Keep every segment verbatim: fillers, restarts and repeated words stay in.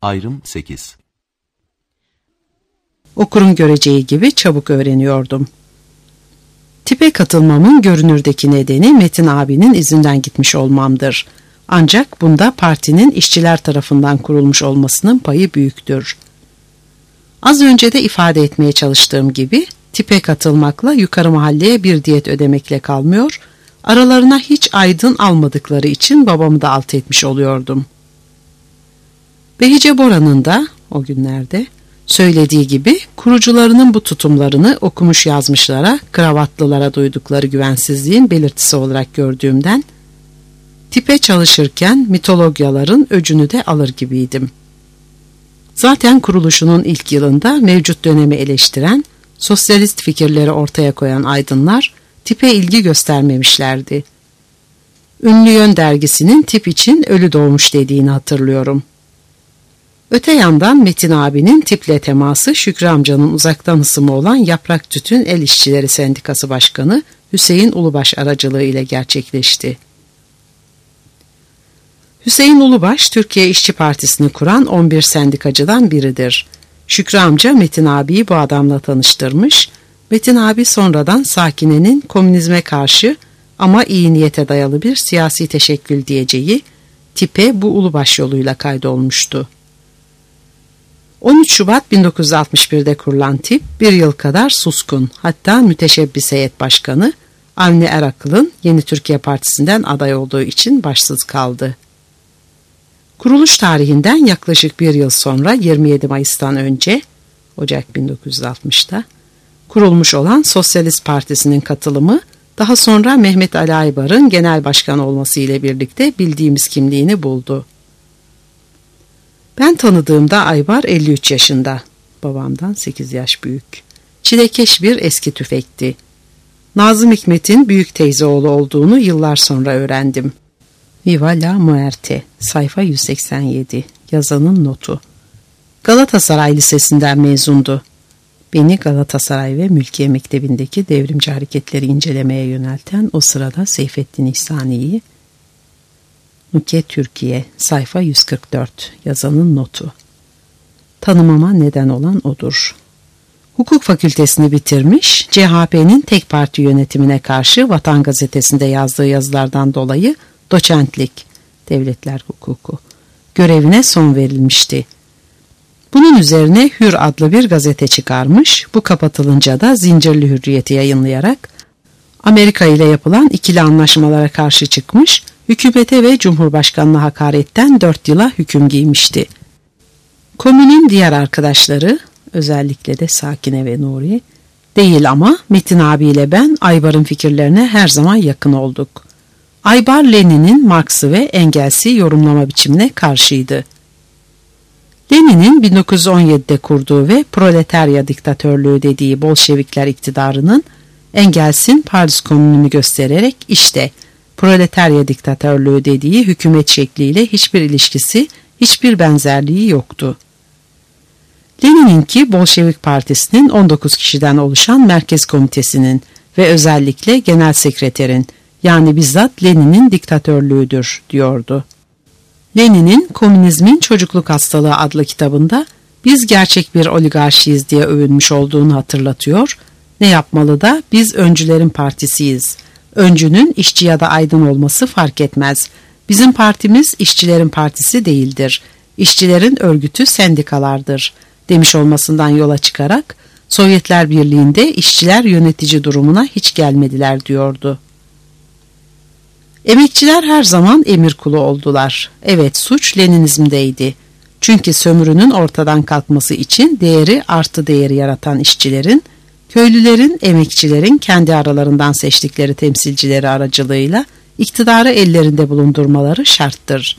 Ayrım sekiz. Okurun göreceği gibi çabuk öğreniyordum. Tipe katılmamın görünürdeki nedeni Metin abinin izinden gitmiş olmamdır. Ancak bunda partinin işçiler tarafından kurulmuş olmasının payı büyüktür. Az önce de ifade etmeye çalıştığım gibi tipe katılmakla yukarı mahalleye bir diyet ödemekle kalmıyor, aralarına hiç aydın almadıkları için babamı da alt etmiş oluyordum. Behice Bora'nın da o günlerde söylediği gibi kurucularının bu tutumlarını okumuş yazmışlara, kravatlılara duydukları güvensizliğin belirtisi olarak gördüğümden tipe çalışırken mitologyaların öcünü de alır gibiydim. Zaten kuruluşunun ilk yılında mevcut dönemi eleştiren, sosyalist fikirleri ortaya koyan aydınlar tipe ilgi göstermemişlerdi. Ünlü Yön dergisinin tip için ölü doğmuş dediğini hatırlıyorum. Öte yandan Metin abinin tiple teması Şükrü amcanın uzaktan hısımı olan Yaprak Tütün El İşçileri Sendikası Başkanı Hüseyin Ulubaş aracılığı ile gerçekleşti. Hüseyin Ulubaş, Türkiye İşçi Partisi'ni kuran on bir sendikacıdan biridir. Şükrü amca Metin abiyi bu adamla tanıştırmış, Metin abi sonradan Sakine'nin komünizme karşı ama iyi niyete dayalı bir siyasi teşekkül diyeceği tipe bu Ulubaş yoluyla kaydolmuştu. on üç Şubat bin dokuz yüz altmış bir'de kurulan tip bir yıl kadar suskun, hatta müteşebbis heyet başkanı Avni Erakıl'ın Yeni Türkiye Partisi'nden aday olduğu için başsız kaldı. Kuruluş tarihinden yaklaşık bir yıl sonra yirmi yedi Mayıs'tan önce Ocak bin dokuz yüz altmış'ta kurulmuş olan Sosyalist Partisi'nin katılımı daha sonra Mehmet Ali Aybar'ın genel başkan olması ile birlikte bildiğimiz kimliğini buldu. Ben tanıdığımda Aybar elli üç yaşında, babamdan sekiz yaş büyük. Çilekeş bir eski tüfekti. Nazım Hikmet'in büyük teyze oğlu olduğunu yıllar sonra öğrendim. Viva la Muerte, sayfa yüz seksen yedi, yazanın notu. Galatasaray Lisesi'nden mezundu. Beni Galatasaray ve Mülkiye Mektebi'ndeki devrimci hareketleri incelemeye yönelten o sırada Seyfettin İhsani'yi, Nuket Türkiye, sayfa yüz kırk dört, yazanın notu. Tanımama neden olan odur. Hukuk fakültesini bitirmiş, C H P'nin tek parti yönetimine karşı Vatan Gazetesi'nde yazdığı yazılardan dolayı doçentlik, devletler hukuku, görevine son verilmişti. Bunun üzerine Hür adlı bir gazete çıkarmış, bu kapatılınca da Zincirli Hürriyet'i yayınlayarak Amerika ile yapılan ikili anlaşmalara karşı çıkmış, hükümete ve Cumhurbaşkanı'na hakaretten dört yıla hüküm giymişti. Komünün diğer arkadaşları, özellikle de Sakine ve Nuri, değil ama Metin abiyle ben Aybar'ın fikirlerine her zaman yakın olduk. Aybar, Lenin'in Marx'ı ve Engels'i yorumlama biçimine karşıydı. Lenin'in bin dokuz yüz on yedi'de kurduğu ve proletarya diktatörlüğü dediği Bolşevikler iktidarının Engels'in Paris Komünü'nü göstererek işte proletarya diktatörlüğü dediği hükümet şekliyle hiçbir ilişkisi, hiçbir benzerliği yoktu. Lenin'inki Bolşevik Partisi'nin on dokuz kişiden oluşan Merkez Komitesi'nin ve özellikle Genel Sekreterin, yani bizzat Lenin'in diktatörlüğüdür diyordu. Lenin'in Komünizmin Çocukluk Hastalığı adlı kitabında biz gerçek bir oligarşiyiz diye övünmüş olduğunu hatırlatıyor. Ne yapmalı da biz öncülerin partisiyiz. Öncünün işçi ya da aydın olması fark etmez. Bizim partimiz işçilerin partisi değildir. İşçilerin örgütü sendikalardır demiş olmasından yola çıkarak Sovyetler Birliği'nde işçiler yönetici durumuna hiç gelmediler diyordu. Emekçiler her zaman emir kulu oldular. Evet, suç Leninizm'deydi. Çünkü sömürünün ortadan kalkması için değeri artı değeri yaratan işçilerin, köylülerin, emekçilerin kendi aralarından seçtikleri temsilcileri aracılığıyla iktidarı ellerinde bulundurmaları şarttır.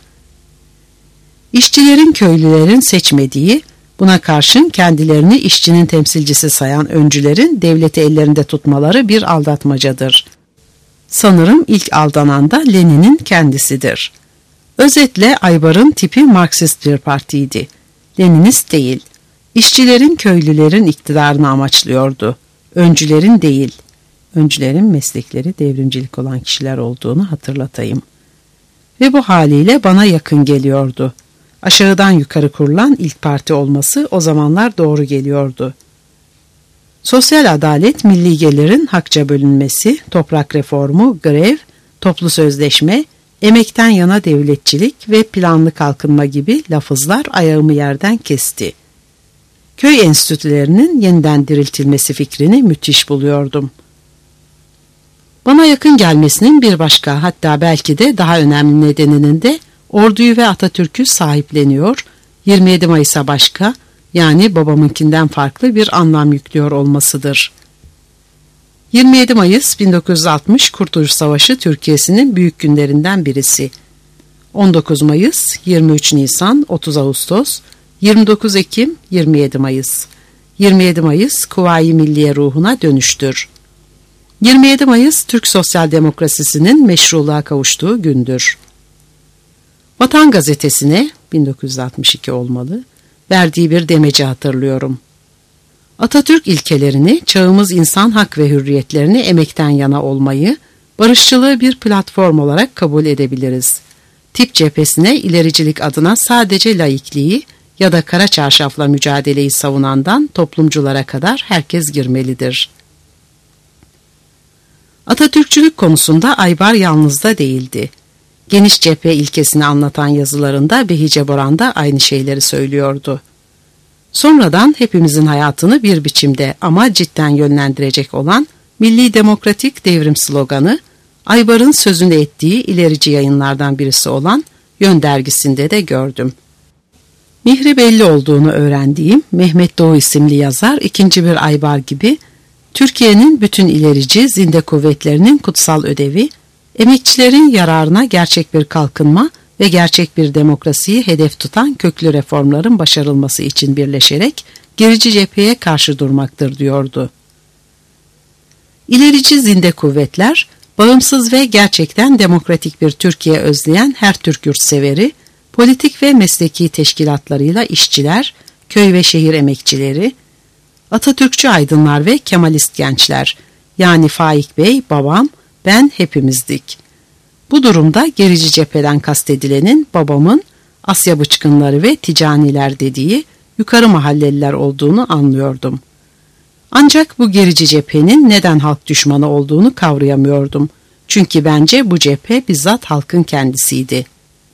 İşçilerin köylülerin seçmediği, buna karşın kendilerini işçinin temsilcisi sayan öncülerin devleti ellerinde tutmaları bir aldatmacadır. Sanırım ilk aldanan da Lenin'in kendisidir. Özetle Aybar'ın tipi Marksist bir partiydi. Leninist değil. İşçilerin, köylülerin iktidarını amaçlıyordu. Öncülerin değil. Öncülerin meslekleri devrimcilik olan kişiler olduğunu hatırlatayım. Ve bu haliyle bana yakın geliyordu. Aşağıdan yukarı kurulan ilk parti olması o zamanlar doğru geliyordu. Sosyal adalet, milli gelirin hakça bölünmesi, toprak reformu, grev, toplu sözleşme, emekten yana devletçilik ve planlı kalkınma gibi lafızlar ayağımı yerden kesti. Köy enstitülerinin yeniden diriltilmesi fikrini müthiş buluyordum. Bana yakın gelmesinin bir başka, hatta belki de daha önemli nedeninin de orduyu ve Atatürk'ü sahipleniyor, yirmi yedi Mayıs'a başka, yani babamınkinden farklı bir anlam yüklüyor olmasıdır. yirmi yedi Mayıs bin dokuz yüz altmış Kurtuluş Savaşı Türkiye'sinin büyük günlerinden birisi. on dokuz Mayıs, yirmi üç Nisan, otuz Ağustos, yirmi dokuz Ekim, yirmi yedi Mayıs. yirmi yedi Mayıs Kuvayi Milliye ruhuna dönüştür. yirmi yedi Mayıs Türk Sosyal Demokrasisi'nin meşruluğa kavuştuğu gündür. Vatan Gazetesi'ne bin dokuz yüz altmış iki olmalı, verdiği bir demeci hatırlıyorum. Atatürk ilkelerini, çağımız insan hak ve hürriyetlerini emekten yana olmayı, barışçılığı bir platform olarak kabul edebiliriz. Tip cephesine ilericilik adına sadece laikliği ya da kara çarşafla mücadeleyi savunandan toplumculara kadar herkes girmelidir. Atatürkçülük konusunda Aybar yalnız da değildi. Geniş cephe ilkesini anlatan yazılarında Behice Boran da aynı şeyleri söylüyordu. Sonradan hepimizin hayatını bir biçimde ama cidden yönlendirecek olan Milli Demokratik Devrim sloganı, Aybar'ın sözünü ettiği ilerici yayınlardan birisi olan Yön dergisinde de gördüm. Mihri belli olduğunu öğrendiğim Mehmet Doğu isimli yazar ikinci bir Aybar gibi, Türkiye'nin bütün ilerici zinde kuvvetlerinin kutsal ödevi, emekçilerin yararına gerçek bir kalkınma ve gerçek bir demokrasiyi hedef tutan köklü reformların başarılması için birleşerek gerici cepheye karşı durmaktır diyordu. İlerici zinde kuvvetler, bağımsız ve gerçekten demokratik bir Türkiye özleyen her Türk yurtseveri, politik ve mesleki teşkilatlarıyla işçiler, köy ve şehir emekçileri, Atatürkçü aydınlar ve Kemalist gençler, yani Faik Bey, babam, ben hepimizdik. Bu durumda gerici cepheden kastedilenin babamın Asya bıçkınları ve ticaniler dediği yukarı mahalleliler olduğunu anlıyordum. Ancak bu gerici cephenin neden halk düşmanı olduğunu kavrayamıyordum. Çünkü bence bu cephe bizzat halkın kendisiydi.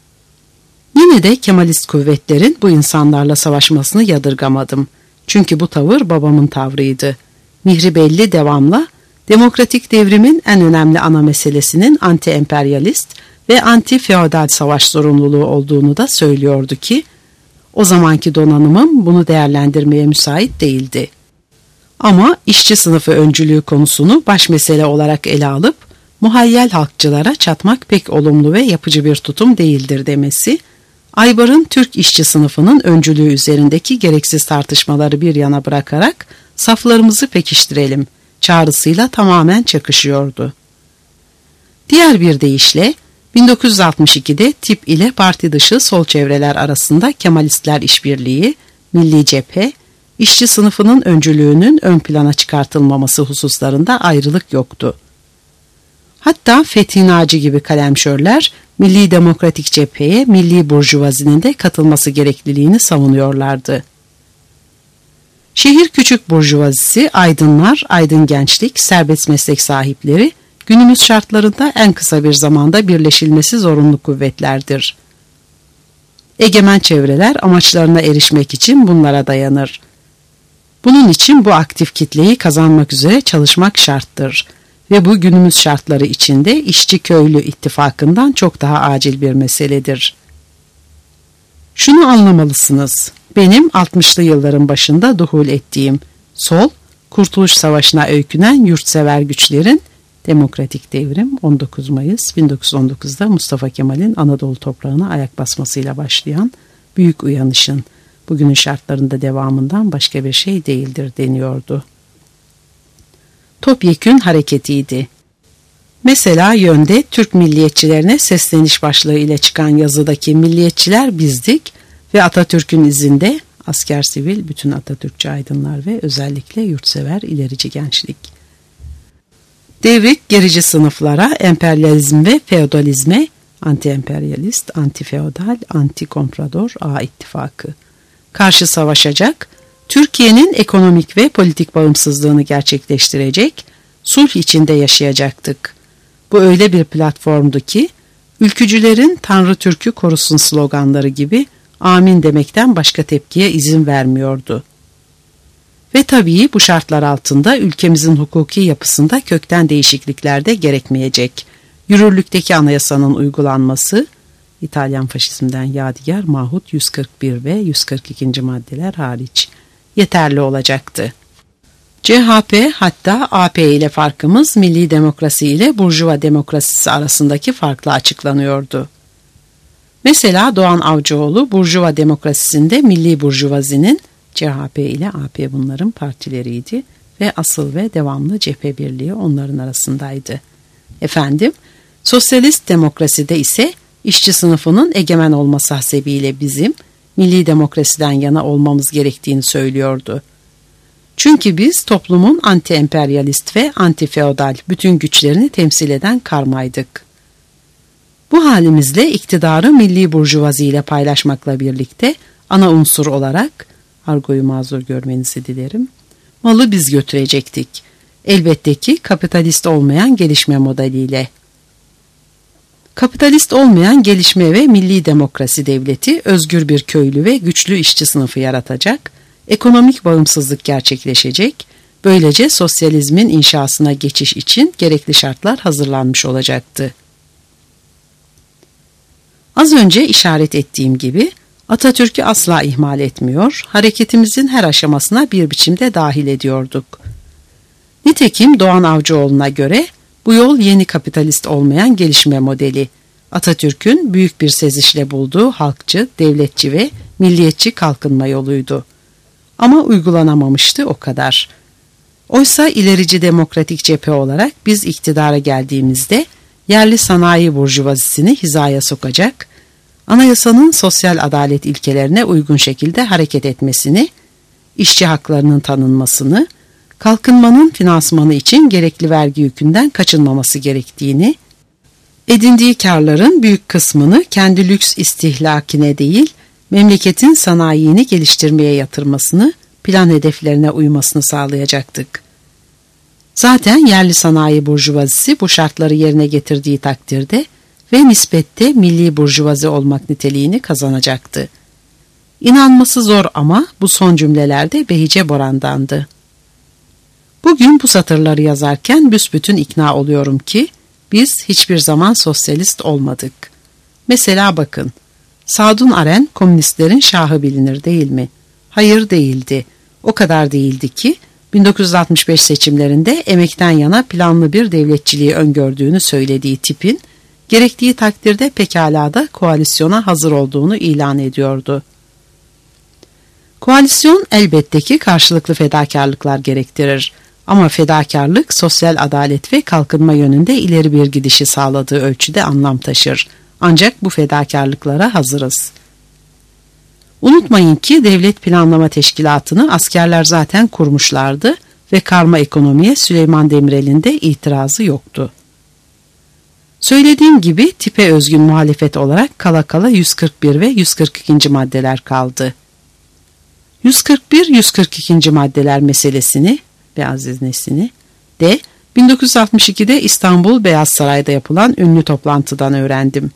Yine de Kemalist kuvvetlerin bu insanlarla savaşmasını yadırgamadım. Çünkü bu tavır babamın tavrıydı. Mihri belli devamla, demokratik devrimin en önemli ana meselesinin anti-emperyalist ve anti-feodal savaş zorunluluğu olduğunu da söylüyordu ki, o zamanki donanımım bunu değerlendirmeye müsait değildi. Ama işçi sınıfı öncülüğü konusunu baş mesele olarak ele alıp, muhayyel halkçılara çatmak pek olumlu ve yapıcı bir tutum değildir demesi, Aybar'ın Türk işçi sınıfının öncülüğü üzerindeki gereksiz tartışmaları bir yana bırakarak saflarımızı pekiştirelim çağrısıyla tamamen çakışıyordu. Diğer bir deyişle bin dokuz yüz altmış ikide tip ile parti dışı sol çevreler arasında Kemalistler işbirliği, milli cephe, işçi sınıfının öncülüğünün ön plana çıkartılmaması hususlarında ayrılık yoktu. Hatta Fethi Naci gibi kalemşörler Milli Demokratik Cepheye milli burjuvazinin de katılması gerekliliğini savunuyorlardı. Şehir küçük burjuvazisi, aydınlar, aydın gençlik, serbest meslek sahipleri günümüz şartlarında en kısa bir zamanda birleşilmesi zorunlu kuvvetlerdir. Egemen çevreler amaçlarına erişmek için bunlara dayanır. Bunun için bu aktif kitleyi kazanmak üzere çalışmak şarttır. Ve bu günümüz şartları içinde işçi köylü ittifakından çok daha acil bir meseledir. Şunu anlamalısınız. Benim altmışlı yılların başında duhul ettiğim sol, Kurtuluş Savaşı'na öykünen yurtsever güçlerin demokratik devrim on dokuz Mayıs bin dokuz yüz on dokuzda Mustafa Kemal'in Anadolu toprağına ayak basmasıyla başlayan büyük uyanışın bugünün şartlarında devamından başka bir şey değildir deniyordu. Topyekün hareketiydi. Mesela Yön'de Türk milliyetçilerine sesleniş başlığı ile çıkan yazıdaki milliyetçiler bizdik ve Atatürk'ün izinde asker sivil bütün Atatürkçü aydınlar ve özellikle yurtsever ilerici gençlik. Devrik gerici sınıflara, emperyalizm ve feodalizme, Anti-emperyalist, anti-feodal, anti-komprador A ittifakı. Karşı savaşacak, Türkiye'nin ekonomik ve politik bağımsızlığını gerçekleştirecek, sulh içinde yaşayacaktık. Bu öyle bir platformdu ki, ülkücülerin Tanrı Türk'ü korusun sloganları gibi amin demekten başka tepkiye izin vermiyordu. Ve tabii bu şartlar altında ülkemizin hukuki yapısında kökten değişiklikler de gerekmeyecek. Yürürlükteki anayasanın uygulanması, İtalyan faşizmden yadigar Mahut yüz kırk bir ve yüz kırk ikinci maddeler hariç yeterli olacaktı. C H P hatta A P ile farkımız milli demokrasi ile burjuva demokrasisi arasındaki farkla açıklanıyordu. Mesela Doğan Avcıoğlu burjuva demokrasisinde milli burjuvazinin, C H P ile A P bunların partileriydi ve asıl ve devamlı cephe birliği onların arasındaydı. Efendim, sosyalist demokraside ise işçi sınıfının egemen olması hasebiyle bizim milli demokrasiden yana olmamız gerektiğini söylüyordu. Çünkü biz toplumun anti-emperyalist ve anti-feodal bütün güçlerini temsil eden karmaydık. Bu halimizle iktidarı milli burjuvazi ile paylaşmakla birlikte ana unsur olarak, argoyu mazur görmenizi dilerim, malı biz götürecektik. Elbette ki kapitalist olmayan gelişme modeliyle. Kapitalist olmayan gelişme ve milli demokrasi devleti özgür bir köylü ve güçlü işçi sınıfı yaratacak, ekonomik bağımsızlık gerçekleşecek, böylece sosyalizmin inşasına geçiş için gerekli şartlar hazırlanmış olacaktı. Az önce işaret ettiğim gibi Atatürk'ü asla ihmal etmiyor, hareketimizin her aşamasına bir biçimde dahil ediyorduk. Nitekim Doğan Avcıoğlu'na göre bu yol yeni kapitalist olmayan gelişme modeli, Atatürk'ün büyük bir sezişle bulduğu halkçı, devletçi ve milliyetçi kalkınma yoluydu. Ama uygulanamamıştı o kadar. Oysa ilerici demokratik cephe olarak biz iktidara geldiğimizde yerli sanayi burjuvazisini hizaya sokacak, anayasanın sosyal adalet ilkelerine uygun şekilde hareket etmesini, işçi haklarının tanınmasını, kalkınmanın finansmanı için gerekli vergi yükünden kaçınmaması gerektiğini, edindiği karların büyük kısmını kendi lüks istihlakine değil, memleketin sanayini geliştirmeye yatırmasını, plan hedeflerine uymasını sağlayacaktık. Zaten yerli sanayi burjuvazisi bu şartları yerine getirdiği takdirde ve nispette milli burjuvazi olmak niteliğini kazanacaktı. İnanması zor ama bu son cümlelerde Behice Boran'dandı. Bugün bu satırları yazarken büsbütün ikna oluyorum ki biz hiçbir zaman sosyalist olmadık. Mesela bakın, Sadun Aren komünistlerin şahı bilinir değil mi? Hayır değildi. O kadar değildi ki bin dokuz yüz altmış beş seçimlerinde emekten yana planlı bir devletçiliği öngördüğünü söylediği tipin gerektiği takdirde pekala da koalisyona hazır olduğunu ilan ediyordu. Koalisyon elbette ki karşılıklı fedakarlıklar gerektirir. Ama fedakarlık sosyal adalet ve kalkınma yönünde ileri bir gidişi sağladığı ölçüde anlam taşır. Ancak bu fedakarlıklara hazırız. Unutmayın ki Devlet Planlama Teşkilatı'nı askerler zaten kurmuşlardı ve karma ekonomiye Süleyman Demirel'in de itirazı yoktu. Söylediğim gibi tipe özgün muhalefet olarak kala kala yüz kırk bir ve yüz kırk ikinci maddeler kaldı. yüz kırk bir yüz kırk ikinci maddeler meselesini ve Aziz Nesin'i de bin dokuz yüz altmış ikide İstanbul Beyaz Saray'da yapılan ünlü toplantıdan öğrendim.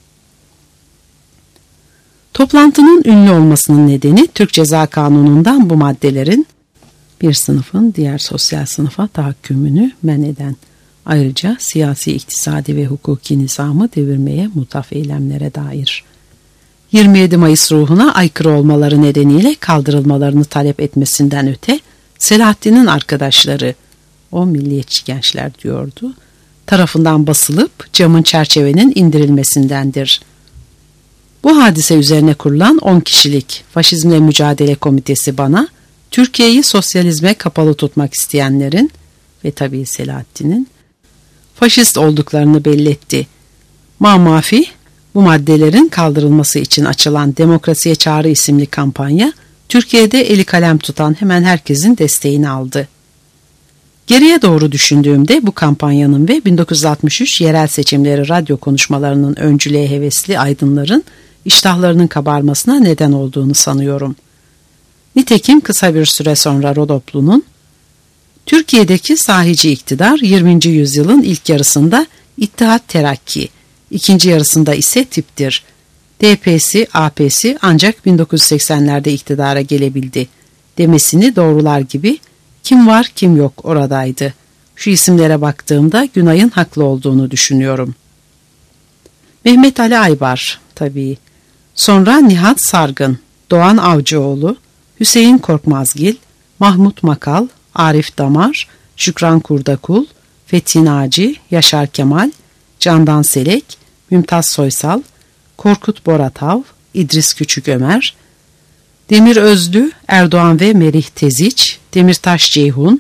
Toplantının ünlü olmasının nedeni Türk Ceza Kanunu'ndan bu maddelerin bir sınıfın diğer sosyal sınıfa tahakkümünü men eden, ayrıca siyasi, iktisadi ve hukuki nizamı devirmeye muhtaf eylemlere dair yirmi yedi Mayıs ruhuna aykırı olmaları nedeniyle kaldırılmalarını talep etmesinden öte Selahattin'in arkadaşları, o milliyetçi gençler diyordu, tarafından basılıp camın çerçevenin indirilmesindendir. Bu hadise üzerine kurulan on kişilik Faşizmle Mücadele Komitesi bana, Türkiye'yi sosyalizme kapalı tutmak isteyenlerin ve tabii Selahattin'in faşist olduklarını belletti. Mamafi, bu maddelerin kaldırılması için açılan Demokrasiye Çağrı isimli kampanya, Türkiye'de eli kalem tutan hemen herkesin desteğini aldı. Geriye doğru düşündüğümde bu kampanyanın ve bin dokuz yüz altmış üç yerel seçimleri radyo konuşmalarının öncülüğe hevesli aydınların iştahlarının kabarmasına neden olduğunu sanıyorum. Nitekim kısa bir süre sonra Rodoplu'nun Türkiye'deki sahici iktidar yirminci yüzyılın ilk yarısında İttihat Terakki, ikinci yarısında ise tiptir. D P'si, A P'si ancak bin dokuz yüz seksenlerde iktidara gelebildi demesini doğrular gibi kim var kim yok oradaydı. Şu isimlere baktığımda Günay'ın haklı olduğunu düşünüyorum. Mehmet Ali Aybar tabii. Sonra Nihat Sargın, Doğan Avcıoğlu, Hüseyin Korkmazgil, Mahmut Makal, Arif Damar, Şükran Kurdakul, Fethi Naci, Yaşar Kemal, Candan Selek, Mümtaz Soysal, Korkut Boratav, İdris Küçükömer, Demir Özlü, Erdoğan ve Merih Teziç, Demirtaş Ceyhun,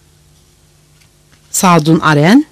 Sadun Aren,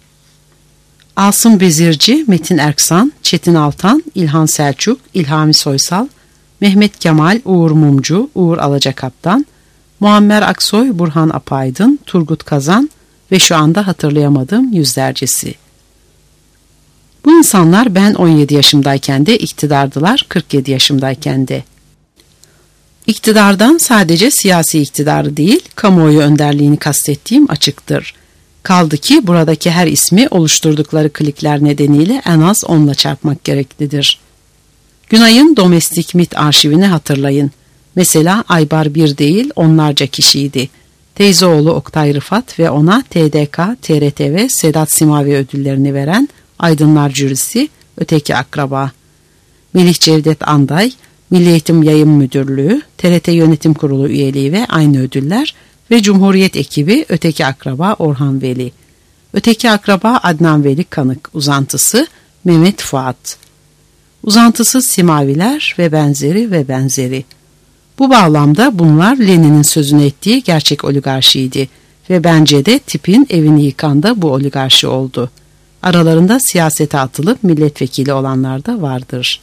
Asım Bezirci, Metin Erksan, Çetin Altan, İlhan Selçuk, İlhami Soysal, Mehmet Kemal, Uğur Mumcu, Uğur Alacakaptan, Muammer Aksoy, Burhan Apaydın, Turgut Kazan ve şu anda hatırlayamadığım yüzlercesi. Bu insanlar ben on yedi yaşımdayken de iktidardılar, kırk yedi yaşımdayken de. İktidardan sadece siyasi iktidarı değil, kamuoyu önderliğini kastettiğim açıktır. Kaldı ki buradaki her ismi oluşturdukları klikler nedeniyle en az onla çarpmak gereklidir. Günay'ın domestik mit arşivini hatırlayın. Mesela Aybar bir değil onlarca kişiydi. Teyzeoğlu Oktay Rıfat ve ona T D K, T R T ve Sedat Simavi ödüllerini veren Aydınlar Jürisi, öteki akraba. Melih Cevdet Anday, Milli Eğitim Yayın Müdürlüğü, T R T Yönetim Kurulu üyeliği ve aynı ödüller ve Cumhuriyet ekibi, öteki akraba Orhan Veli. Öteki akraba Adnan Veli Kanık, uzantısı Mehmet Fuat. Uzantısı Simaviler ve benzeri ve benzeri. Bu bağlamda bunlar Lenin'in sözünü ettiği gerçek oligarşiydi ve bence de tipin evini yıkan da bu oligarşi oldu. Aralarında siyasete atılıp milletvekili olanlar da vardır.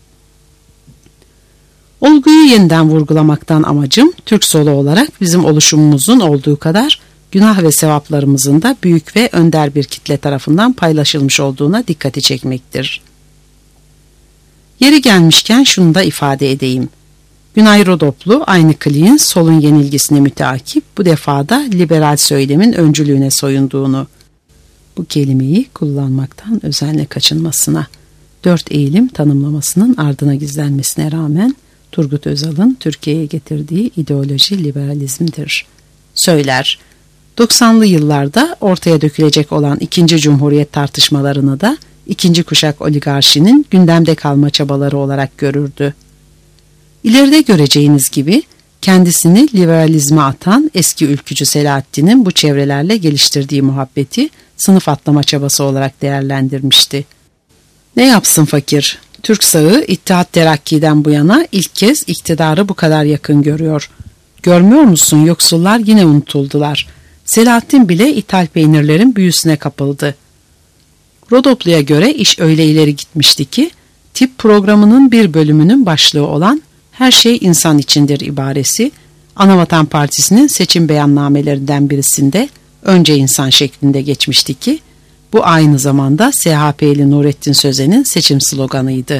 Olguyu yeniden vurgulamaktan amacım Türk solu olarak bizim oluşumumuzun olduğu kadar günah ve sevaplarımızın da büyük ve önder bir kitle tarafından paylaşılmış olduğuna dikkati çekmektir. Yeri gelmişken şunu da ifade edeyim. Günay Rodoplu aynı kliğin solun yenilgisine müteakip bu defada liberal söylemin öncülüğüne soyunduğunu, bu kelimeyi kullanmaktan özenle kaçınmasına, dört eğilim tanımlamasının ardına gizlenmesine rağmen Turgut Özal'ın Türkiye'ye getirdiği ideoloji liberalizmdir. Söyler, doksanlı yıllarda ortaya dökülecek olan ikinci Cumhuriyet tartışmalarını da ikinci kuşak oligarşinin gündemde kalma çabaları olarak görürdü. İleride göreceğiniz gibi kendisini liberalizme atan eski ülkücü Selahattin'in bu çevrelerle geliştirdiği muhabbeti sınıf atlama çabası olarak değerlendirmişti. Ne yapsın fakir? Türk sağı İttihat Terakki'den bu yana ilk kez iktidarı bu kadar yakın görüyor. Görmüyor musun, yoksullar yine unutuldular. Selahattin bile ithal peynirlerin büyüsüne kapıldı. Rodoplu'ya göre iş öyle ileri gitmişti ki tip programının bir bölümünün başlığı olan "Her şey insan içindir" ibaresi Anavatan Partisi'nin seçim beyannamelerinden birisinde önce insan şeklinde geçmişti ki bu aynı zamanda S H P'li Nurettin Sözen'in seçim sloganıydı.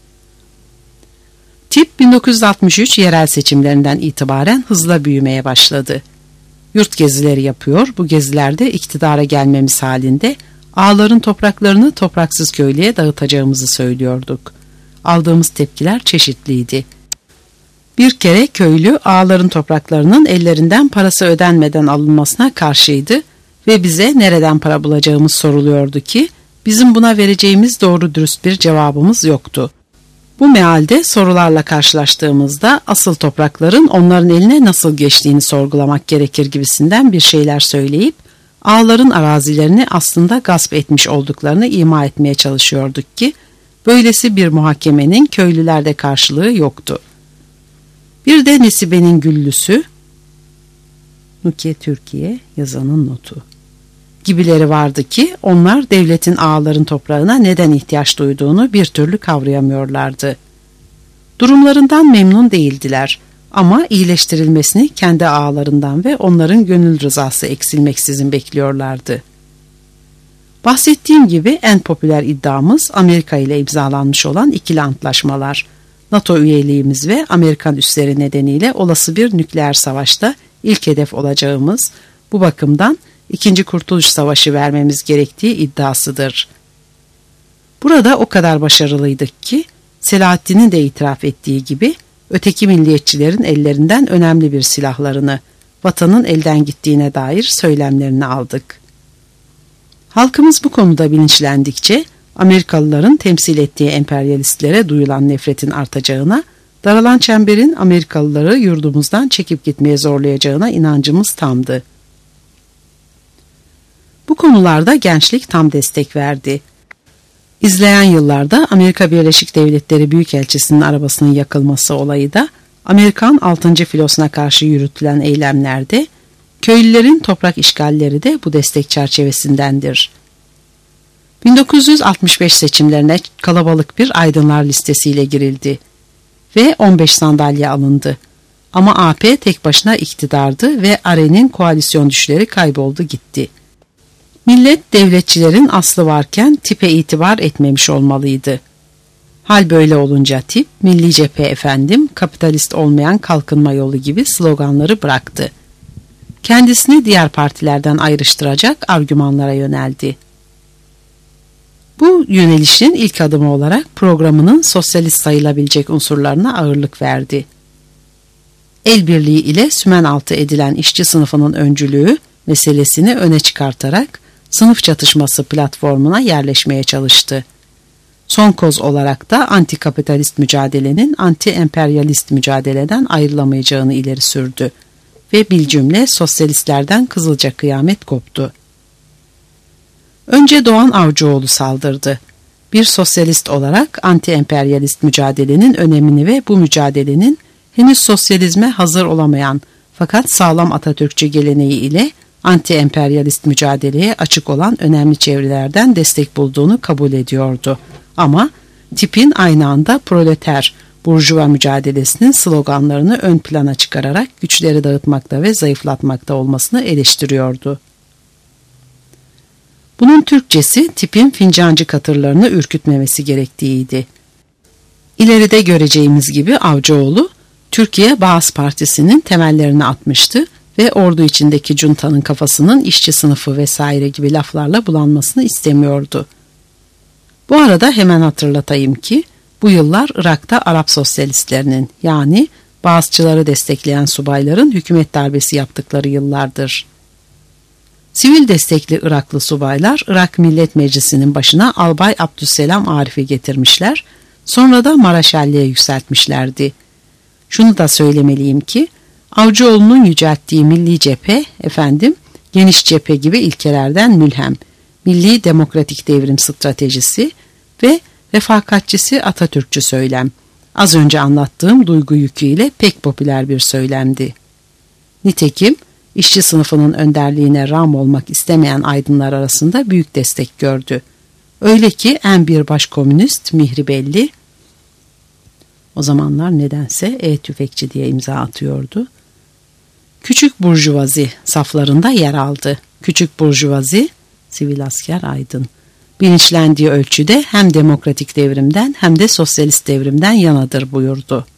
Tip bin dokuz yüz altmış üç yerel seçimlerinden itibaren hızla büyümeye başladı. Yurt gezileri yapıyor, bu gezilerde iktidara gelmemiz halinde ağaların topraklarını topraksız köylüye dağıtacağımızı söylüyorduk. Aldığımız tepkiler çeşitliydi. Bir kere köylü ağaların topraklarının ellerinden parası ödenmeden alınmasına karşıydı ve bize nereden para bulacağımız soruluyordu ki bizim buna vereceğimiz doğru dürüst bir cevabımız yoktu. Bu mealde sorularla karşılaştığımızda asıl toprakların onların eline nasıl geçtiğini sorgulamak gerekir gibisinden bir şeyler söyleyip ağaların arazilerini aslında gasp etmiş olduklarını ima etmeye çalışıyorduk ki böylesi bir muhakemenin köylülerde karşılığı yoktu. Bir de Nesibe'nin Güllüsü, Nukiye Türkiye yazanın notu gibileri vardı ki onlar devletin ağaların toprağına neden ihtiyaç duyduğunu bir türlü kavrayamıyorlardı. Durumlarından memnun değildiler. Ama iyileştirilmesini kendi ağalarından ve onların gönül rızası eksilmeksizin bekliyorlardı. Bahsettiğim gibi en popüler iddiamız Amerika ile imzalanmış olan ikili antlaşmalar, NATO üyeliğimiz ve Amerikan üsleri nedeniyle olası bir nükleer savaşta ilk hedef olacağımız, bu bakımdan İkinci Kurtuluş Savaşı vermemiz gerektiği iddiasıdır. Burada o kadar başarılıydık ki Selahaddin'in de itiraf ettiği gibi öteki milliyetçilerin ellerinden önemli bir silahlarını, vatanın elden gittiğine dair söylemlerini aldık. Halkımız bu konuda bilinçlendikçe Amerikalıların temsil ettiği emperyalistlere duyulan nefretin artacağına, daralan çemberin Amerikalıları yurdumuzdan çekip gitmeye zorlayacağına inancımız tamdı. Bu konularda gençlik tam destek verdi. İzleyen yıllarda Amerika Birleşik Devletleri Büyükelçisi'nin arabasının yakılması olayı da Amerikan altıncı filosuna karşı yürütülen eylemlerde, köylülerin toprak işgalleri de bu destek çerçevesindendir. bin dokuz yüz altmış beş seçimlerine kalabalık bir aydınlar listesiyle girildi ve on beş sandalye alındı. Ama A P tek başına iktidardı ve A R E'nin koalisyon güçleri kayboldu gitti. Millet devletçilerin aslı varken tipe itibar etmemiş olmalıydı. Hal böyle olunca tip, milli cephe efendim, kapitalist olmayan kalkınma yolu gibi sloganları bıraktı. Kendisini diğer partilerden ayrıştıracak argümanlara yöneldi. Bu yönelişin ilk adımı olarak programının sosyalist sayılabilecek unsurlarına ağırlık verdi. El birliği ile sümen altı edilen işçi sınıfının öncülüğü meselesini öne çıkartarak sınıf çatışması platformuna yerleşmeye çalıştı. Son koz olarak da antikapitalist mücadelenin anti-emperyalist mücadeleden ayrılamayacağını ileri sürdü ve bilcümle sosyalistlerden kızılca kıyamet koptu. Önce Doğan Avcıoğlu saldırdı. Bir sosyalist olarak anti-emperyalist mücadelenin önemini ve bu mücadelenin henüz sosyalizme hazır olamayan fakat sağlam Atatürkçü geleneği ile anti-emperyalist mücadeleye açık olan önemli çevrelerden destek bulduğunu kabul ediyordu. Ama tipin aynı anda proleter, burjuva mücadelesinin sloganlarını ön plana çıkararak güçleri dağıtmakta ve zayıflatmakta olmasını eleştiriyordu. Bunun Türkçesi tipin fincancı katırlarını ürkütmemesi gerektiğiydi. İleride göreceğimiz gibi Avcıoğlu, Türkiye Bağız Partisi'nin temellerini atmıştı ve ordu içindeki cuntanın kafasının işçi sınıfı vesaire gibi laflarla bulanmasını istemiyordu. Bu arada hemen hatırlatayım ki bu yıllar Irak'ta Arap sosyalistlerinin yani Bağızçıları destekleyen subayların hükümet darbesi yaptıkları yıllardır. Sivil destekli Iraklı subaylar Irak Millet Meclisi'nin başına Albay Abdüsselam Arif'i getirmişler, sonra da Maraşalliğe yükseltmişlerdi. Şunu da söylemeliyim ki Avcıoğlu'nun yücelttiği milli cephe, efendim, geniş cephe gibi ilkelerden mülhem, milli demokratik devrim stratejisi ve refakatçisi Atatürkçü söylem, az önce anlattığım duygu yüküyle pek popüler bir söylemdi. Nitekim işçi sınıfının önderliğine rağm olmak istemeyen aydınlar arasında büyük destek gördü. Öyle ki en bir baş komünist Mihri Belli, o zamanlar nedense E-Tüfekçi diye imza atıyordu, küçük burjuvazi saflarında yer aldı. Küçük burjuvazi, sivil asker aydın, bilinçlendiği ölçüde hem demokratik devrimden hem de sosyalist devrimden yanadır buyurdu.